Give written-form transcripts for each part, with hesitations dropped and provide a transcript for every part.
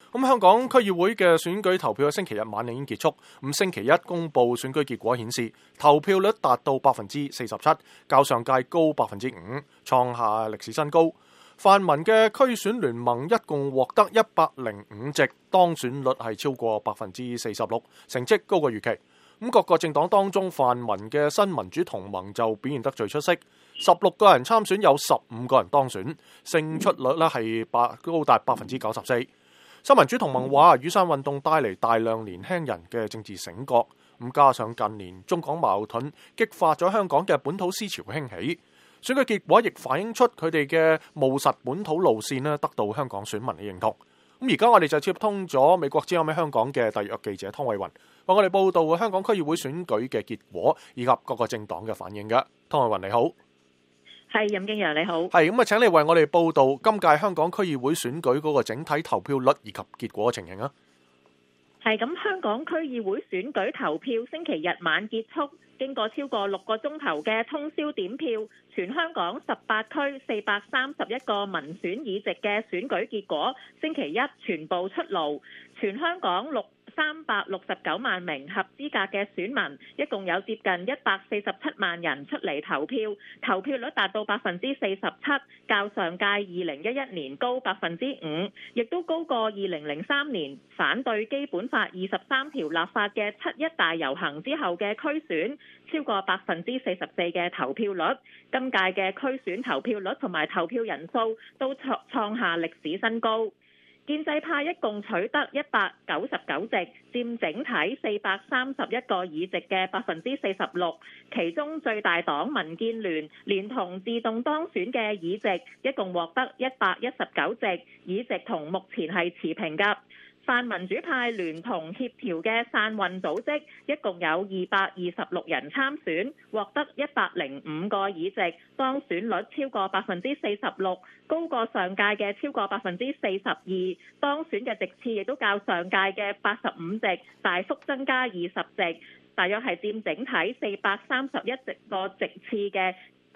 咁香港區議會嘅選舉投票喺星期日晚已經結束。咁星期一公佈選舉結果顯示，投票率達到47%，較上屆高5%，創下歷史新高。泛民嘅區選聯盟一共獲得105席，當選率係超過46%，成績高過預期。咁各個政黨當中，泛民嘅新民主同盟就表現得最出色，16個人參選有15個人當選，勝出率咧係高達94%。新民主同盟話，雨傘運動帶嚟大量年輕人嘅政治醒覺，咁加上近年中港矛盾激發咗香港嘅本土思潮興起，選舉結果亦反映出佢哋嘅務實本土路線咧得到香港選民嘅認同。咁而家我哋就接通咗美國之音喺香港嘅特約記者湯慧雲，為我哋報道香港區議會選舉嘅結果以及各個政黨嘅反應嘅。湯慧雲你好。 係任敬揚你好。 係咁啊，請你為我哋報道今屆香港區議會選舉嗰個整體投票率以及結果嘅情形啊。 係咁，香港區議會選舉投票星期日晚結束，經過超過6個鐘頭嘅通宵點票，全香港18區431個民選議席嘅選舉結果，星期一全部出爐，全香港369萬名合資格嘅選民，一共有接近147萬人出嚟投票，投票率達到47%，較上屆2011年高5%，亦都高過2003年反對基本法23條立法嘅7·1大遊行之後嘅區選，超過44%嘅投票率。今屆嘅區選投票率同埋投票人數都創下歷史新高。建制派一共取得199席，佔整體431個議席嘅46%，其中最大黨民建聯連同自動當選嘅議席，一共獲得119席，議席同目前係持平㗎。泛民主派聯同協調嘅傘運組織，一共有226人參選，獲得105個議席，當選率超過46%，高過上屆嘅超過42%，當選嘅席次亦都較上屆嘅85席大幅增加20席，大約係佔整體431個席次嘅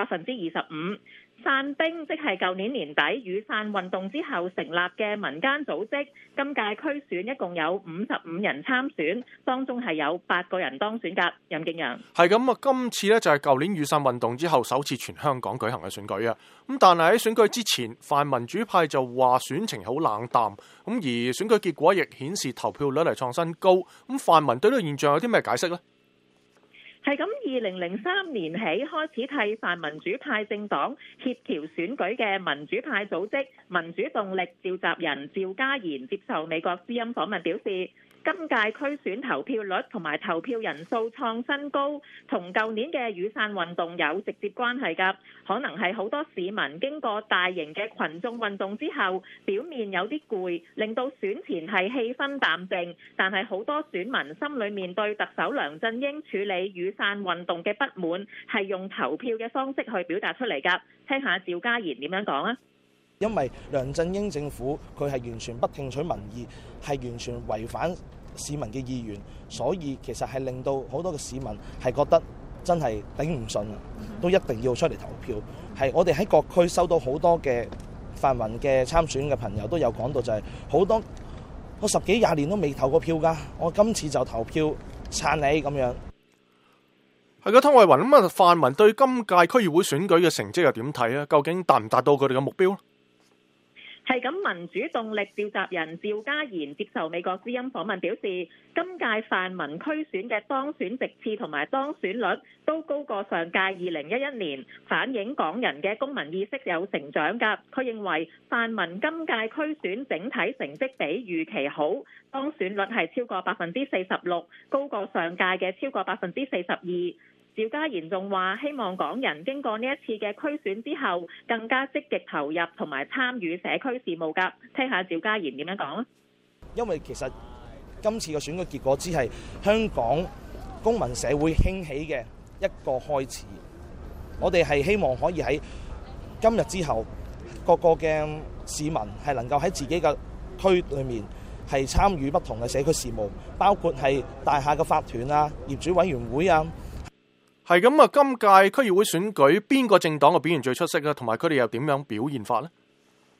25%。傘兵即係舊年年底雨傘運動之後成立嘅民間組織，今屆區選一共有55人參選，當中係有8個人當選㗎。任敬揚係咁啊，今次咧就係舊年雨傘運動之後首次全香港舉行嘅選舉啊。咁但係喺選舉之前，泛民主派就話選情好冷淡，咁而選舉結果亦顯示投票率嚟創新高。咁泛民對呢個現象有啲咩解釋呢？ 係咁，2003年起開始替泛民主派政黨協調選舉嘅民主派組織民主動力召集人趙家賢接受美國之音訪問表示，今屆區選投票率同埋投票人數創新高，同舊年嘅雨傘運動有直接關係㗎。可能係好多市民經過大型嘅群眾運動之後，表面有啲攰，令到選前係氣氛淡靜。但係好多選民心裏面對特首梁振英處理雨傘運動嘅不滿，係用投票嘅方式去表達出嚟㗎。聽下趙家賢點樣講啊！ 因為梁振英政府佢係完全不聽取民意，係完全違反市民嘅意願，所以其實係令到好多嘅市民係覺得真係頂唔順，都一定要出嚟投票。係我哋喺各區收到好多嘅泛民嘅參選嘅朋友都有講到，就係好多我10幾20年都未投過票㗎，我今次就投票撐你咁樣。 係嘅，湯慧雲，咁啊，泛民對今屆區議會選舉嘅成績又點睇啊？究竟達唔達到佢哋嘅目標？ 係咁，民主動力召集人趙家賢接受美國之音訪問表示，今屆泛民區選嘅當選席次同埋當選率都高過上屆2011年，反映港人嘅公民意識有成長㗎。佢認為泛民今屆區選整體成績比預期好，當選率係超過46%，高過上屆嘅超過42%。趙家賢仲話：希望港人經過呢一次嘅區選之後，更加積極投入同埋參與社區事務㗎。聽下趙家賢點樣講啊！ 因為其實今次嘅選舉結果只係香港公民社會興起嘅一個開始，我哋係希望可以喺今日之後，各個嘅市民係能夠喺自己嘅區裏面係參與不同嘅社區事務，包括係大廈嘅法團啊、業主委員會啊。 係咁啊！今屆區議會選舉邊個政黨嘅表現最出色啊？同埋佢哋又點樣表現法呢？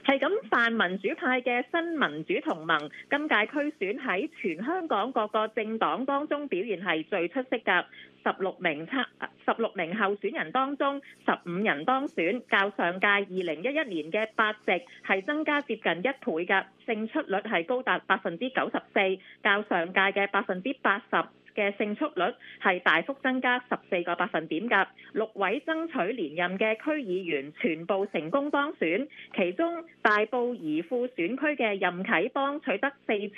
係咁，泛民主派嘅新民主同盟今屆區選喺全香港各個政黨當中表現係最出色㗎。16名候選人當中，15人當選，較上屆2011年嘅8席係增加接近1倍㗎，勝出率係高達94%，較上屆嘅80%嘅勝出率係大幅增加14個百分點㗎。6位爭取連任嘅區議員全部成功當選，其中大埔怡富選區嘅任啟邦取得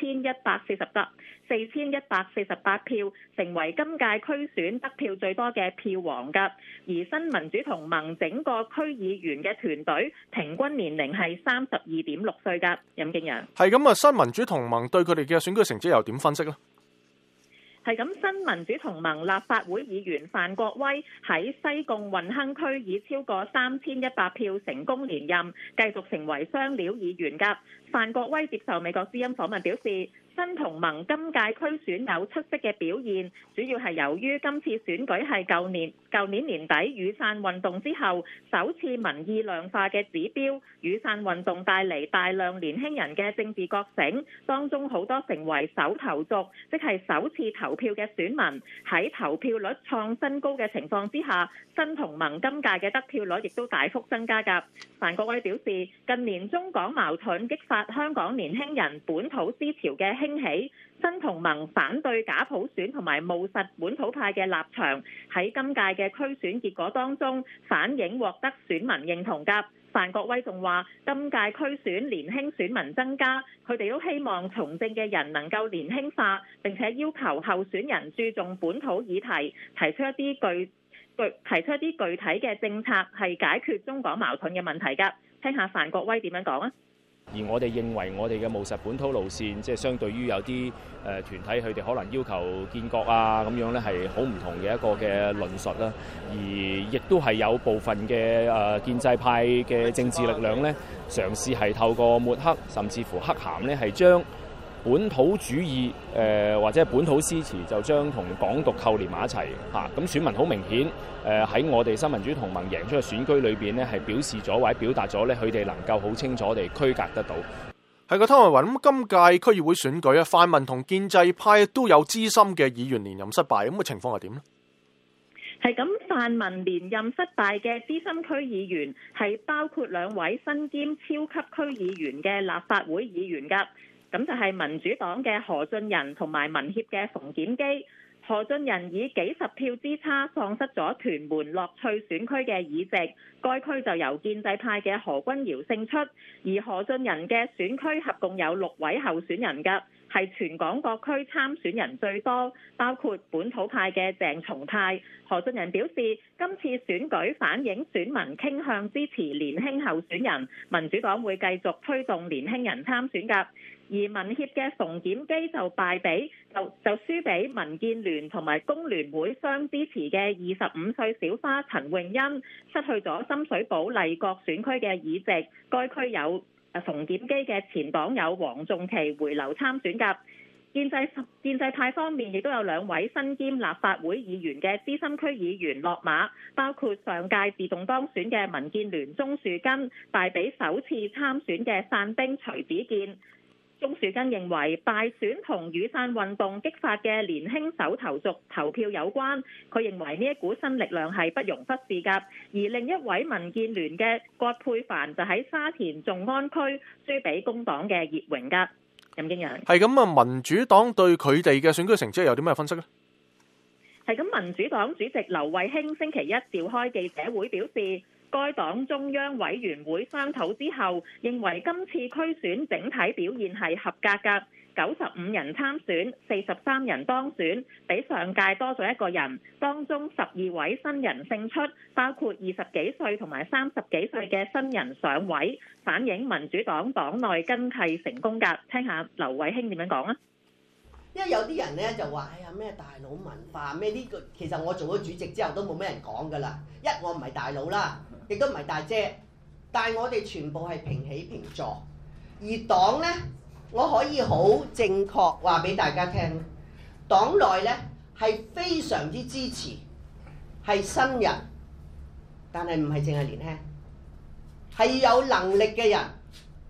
4148票，成為今屆區選得票最多嘅票王㗎。而新民主同盟整個區議員嘅團隊平均年齡係32.6歲㗎。任敬陽係咁啊，新民主同盟對佢哋嘅選舉成績又點分析呢？ 係咁，新民主同盟立法會議員范國威喺西貢運亨區以超過3100票成功連任，繼續成為雙料議員㗎。范國威接受美國之音訪問表示，新同盟今屆區選有出色嘅表現，主要係由於今次選舉係舊年年底雨傘運動之後首次民意量化嘅指標，雨傘運動帶嚟大量年輕人嘅政治覺醒，當中好多成為首投族，即係首次投票嘅選民。喺投票率創新高嘅情況之下，新同盟今屆嘅得票率亦都大幅增加㗎。范國威表示，近年中港矛盾激發香港年輕人本土思潮嘅興起，新同盟反對假普選同埋務實本土派嘅立場，喺今屆嘅區選結果當中反映獲得選民認同㗎。范國威仲話，今屆區選年輕選民增加，佢哋都希望從政嘅人能夠年輕化，並且要求候選人注重本土議題，提出一啲具體嘅政策，係解決中港矛盾嘅問題㗎。聽下范國威點樣講啊！ 而我哋認為我哋嘅務實本土路線，即係相對於有啲團體佢哋可能要求建國啊咁樣咧，係好唔同嘅一個嘅論述啦。而亦都係有部分嘅建制派嘅政治力量咧，嘗試係透過抹黑甚至乎黑函咧，係將本土主義或者本土思潮就將同港獨扣連埋一齊嚇。咁選民好明顯喺我哋新民主同盟贏出嘅選區裏邊咧，係表示咗或者表達咗咧，佢哋能夠好清楚地區隔得到。 係個湯慧雲，咁今屆區議會選舉啊，泛民同建制派都有資深嘅議員連任失敗，咁嘅情況係點呢？ 係咁，泛民連任失敗嘅資深區議員係包括2位身兼超級區議員嘅立法會議員㗎。咁就係民主黨嘅何俊仁同埋民協嘅馮檢基。何俊仁以幾十票之差喪失咗屯門樂趣選區嘅議席，該區就由建制派嘅何君堯勝出。而何俊仁嘅選區合共有6位候選人㗎，係全港各區參選人最多，包括本土派嘅鄭松泰。何俊仁表示，今次選舉反映選民傾向支持年輕候選人，民主黨會繼續推動年輕人參選㗎。而民協嘅馮檢基就輸俾民建聯同埋工聯會相支持嘅25歲小花陳詠欣，失去咗深水埗麗閣選區嘅議席。該區有馮檢基嘅前黨友黃仲琪回流參選㗎。建制派方面亦都有2位身兼立法會議員嘅資深區議員落馬，包括上屆自動當選嘅民建聯鍾樹根，敗俾首次參選嘅散兵徐子健。鍾樹根認為敗選同雨傘運動激發嘅年輕首投族投票有關，佢認為呢一股新力量係不容忽視㗎。而另一位民建聯嘅葛珮帆就喺沙田頌安區輸俾工黨嘅葉榮㗎。任敬陽係咁啊，民主黨對佢哋嘅選舉成績有啲咩分析呢？ 係咁，民主黨主席劉慧卿星期一召開記者會表示，該黨中央委員會商討之後，認為今次區選整體表現係合格㗎。95人參選，43人當選，比上屆多咗1個人。當中12位新人勝出，包括20幾歲同埋30幾歲嘅新人上位，反映民主黨黨內更替成功㗎。聽下劉慧卿點樣講啊？ 因為有啲人咧就話：哎呀咩大佬文化咩呢個，其實我做咗主席之後都冇咩人講㗎啦。我唔係大佬啦，亦都唔係大姐，但係我哋全部係平起平坐。而黨咧，我可以好正確話俾大家聽，黨內咧係非常之支持，係新人，但係唔係淨係年輕，係有能力嘅人，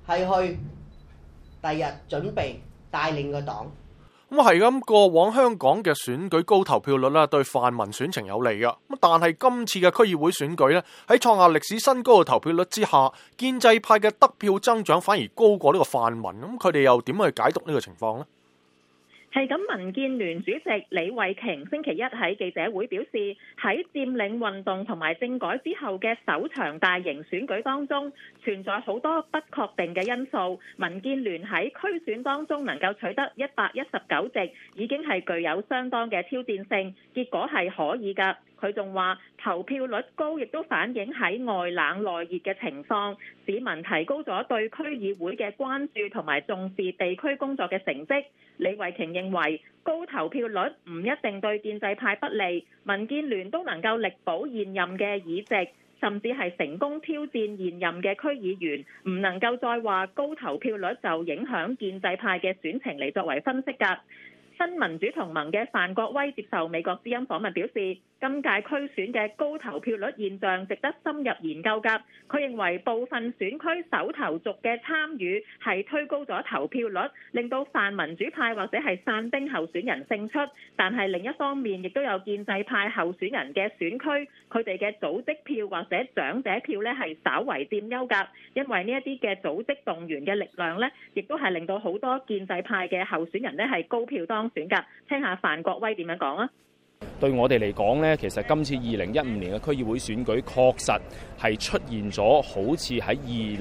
係去第日準備帶領個黨。 咁係咁，過往香港嘅選舉高投票率啦，對泛民選情有利噶。咁但係今次嘅區議會選舉咧，喺創下歷史新高嘅投票率之下，建制派嘅得票增長反而高過呢個泛民。咁佢哋又點去解讀呢個情況呢？ 係咁，民建聯主席李慧瓊星期一喺記者會表示，喺佔領運動同埋政改之後嘅首場大型選舉當中，存在好多不確定嘅因素。民建聯喺區選當中能夠取得119席，已經係具有相當嘅挑戰性，結果係可以㗎。佢仲話投票率高，亦都反映喺外冷內熱嘅情況，市民提高咗對區議會嘅關注同埋重視地區工作嘅成績。李慧瓊認為高投票率唔一定對建制派不利，民建聯都能夠力保現任嘅議席，甚至係成功挑戰現任嘅區議員，唔能夠再話高投票率就影響建制派嘅選情嚟作為分析㗎。新民主同盟嘅范國威接受美國之音訪問表示，今屆區選嘅高投票率現象值得深入研究㗎。佢認為部分選區首投族嘅參與係推高咗投票率，令到泛民主派或者係散兵候選人勝出。但係另一方面，亦都有建制派候選人嘅選區，佢哋嘅組織票或者長者票呢係稍為佔優㗎。因為呢一啲嘅組織動員嘅力量呢，亦都係令到好多建制派嘅候選人呢係高票當選㗎。聽下范國威點樣講啊？ 對我哋嚟講呢，其實今次2015年嘅區議會選舉確實係出現咗好似喺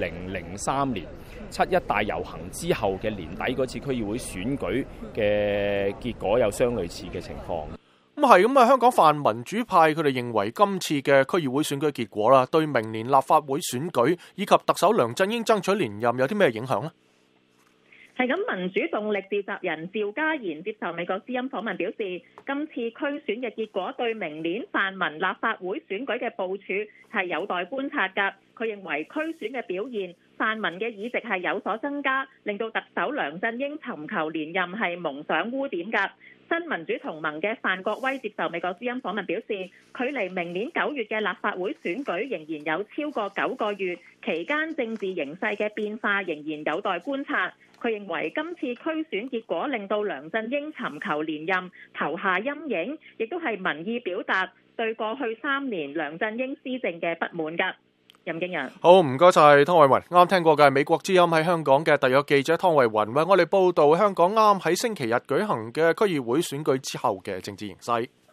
2003年7·1大遊行之後嘅年底嗰次區議會選舉嘅結果有相類似嘅情況。 咁係咁啊！香港泛民主派佢哋認為今次嘅區議會選舉結果啦，對明年立法會選舉以及特首梁振英爭取連任有啲咩影響呢？ 係咁，民主動力召集人趙家賢接受美國之音訪問表示，今次區選嘅結果對明年泛民立法會選舉嘅部署係有待觀察㗎。佢認為區選嘅表現，泛民嘅議席係有所增加，令到特首梁振英尋求連任係蒙上污點㗎。新民主同盟嘅范國威接受美國之音訪問表示，距離明年9月嘅立法會選舉仍然有超過9個月，期間政治形勢嘅變化仍然有待觀察。佢認為今次區選結果令到梁振英尋求連任投下陰影，亦都係民意表達對過去3年梁振英施政嘅不滿㗎。任敬揚， 好，唔該晒湯慧雲。啱聽過嘅係美國之音喺香港嘅特約記者湯慧雲為我哋報道香港啱喺星期日舉行嘅區議會選舉之後嘅政治形勢。